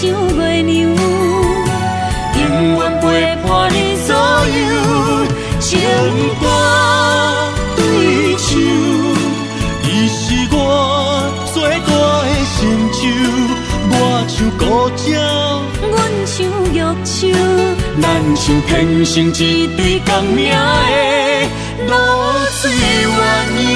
像月亮，永远陪伴你左右。情歌对唱，伊是我最大的成就。我像孤鸟，阮像玉树，咱像天生一对共命的露水鸳鸯。